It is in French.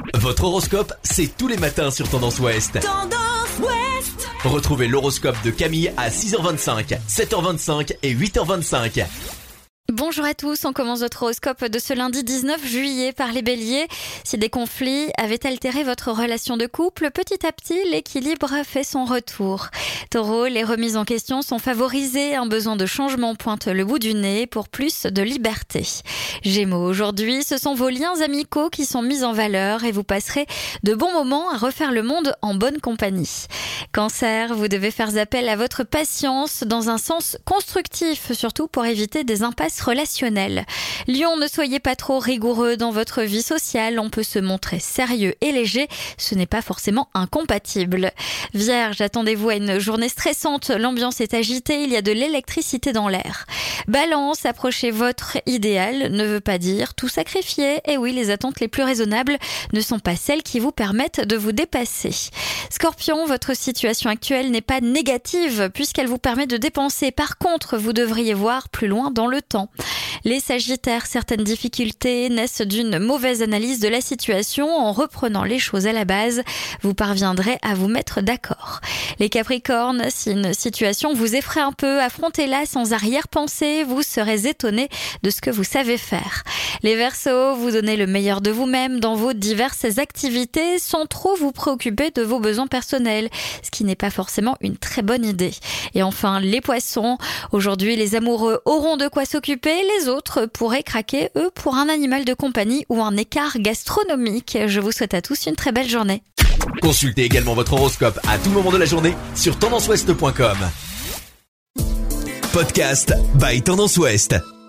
Votre horoscope, c'est tous les matins sur Tendance Ouest. Tendance Ouest. Retrouvez l'horoscope de Camille à 6h25, 7h25 et 8h25. Bonjour à tous, on commence votre horoscope de ce lundi 19 juillet par les béliers. Si des conflits avaient altéré votre relation de couple, petit à petit, l'équilibre fait son retour. Taureau, les remises en question sont favorisées, un besoin de changement pointe le bout du nez pour plus de liberté. Gémeaux, aujourd'hui, ce sont vos liens amicaux qui sont mis en valeur et vous passerez de bons moments à refaire le monde en bonne compagnie. Cancer, vous devez faire appel à votre patience dans un sens constructif, surtout pour éviter des impasses relationnelles. Lion, ne soyez pas trop rigoureux dans votre vie sociale, on peut se montrer sérieux et léger, ce n'est pas forcément incompatible. Vierge, attendez-vous à une journée stressante, l'ambiance est agitée, il y a de l'électricité dans l'air. Balance, approchez votre idéal, ne veut pas dire tout sacrifier, et oui, les attentes les plus raisonnables ne sont pas celles qui vous permettent de vous dépasser. Scorpion, votre situation actuelle n'est pas négative puisqu'elle vous permet de dépenser. Par contre, vous devriez voir plus loin dans le temps. Les Sagittaires, certaines difficultés naissent d'une mauvaise analyse de la situation. En reprenant les choses à la base, vous parviendrez à vous mettre d'accord. Les Capricornes, si une situation vous effraie un peu, affrontez-la sans arrière-pensée, vous serez étonnés de ce que vous savez faire. Les Verseaux, vous donnez le meilleur de vous-même dans vos diverses activités sans trop vous préoccuper de vos besoins personnels, ce qui n'est pas forcément une très bonne idée. Et enfin, les Poissons, aujourd'hui les amoureux auront de quoi s'occuper, les autres pourraient craquer, eux, pour un animal de compagnie ou un écart gastronomique. Je vous souhaite à tous une très belle journée. Consultez également votre horoscope à tout moment de la journée sur tendanceouest.com. Podcast by Tendance Ouest.